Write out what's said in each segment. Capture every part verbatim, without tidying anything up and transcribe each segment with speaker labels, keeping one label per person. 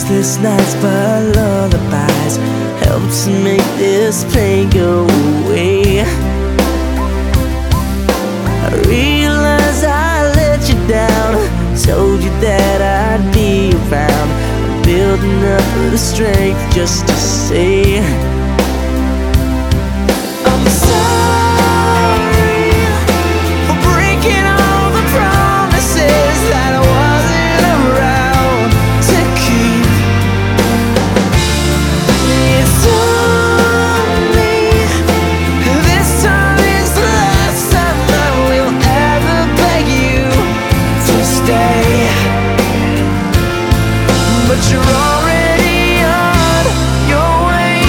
Speaker 1: Restless nights but lullabies help to make this pain go away. I realize I let you down, told you that I'd be around. I'm building up the strength just to say I'm sorry for breaking all the promises that I wasn't around to keep. It's on me. This time is the last time I will ever beg you to stay. But you're already on your way.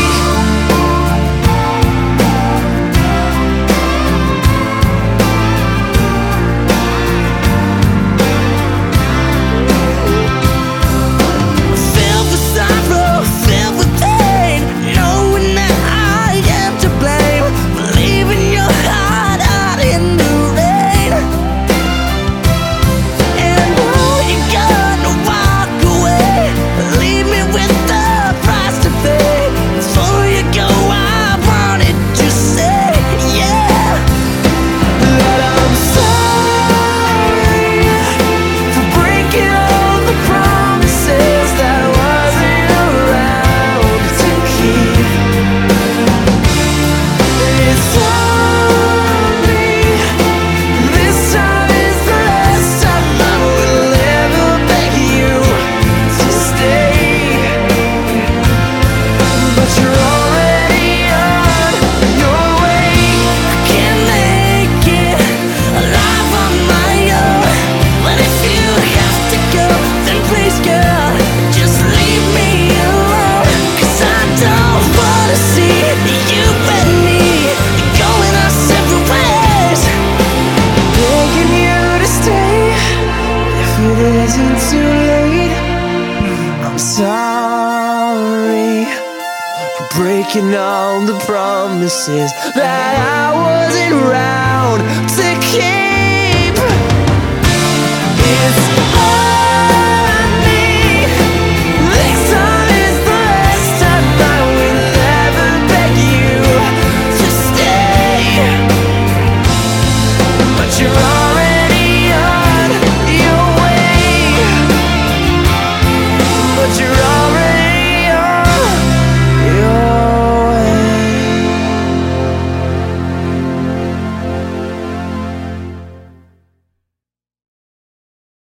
Speaker 1: Filled with sorrow, filled with pain, knowing that I am to blame for leaving your heart out in the rain. And now you're gonna walk away, leave me with the price to pay. Before you go, I wanted to say, yeah, that I'm sorry for breaking all the promises that I wasn't around to keep. It's on me. This time is the last time I will ever beg you to stay. But you're already on your way. I can't make it alive on my own. But if you have to go, then please, girl, just leave me alone. 'Cause I don't wanna see you and me going our separate ways. Begging you to stay if it isn't too late. I'm sorry for breaking all the promises that I wasn't around to keep.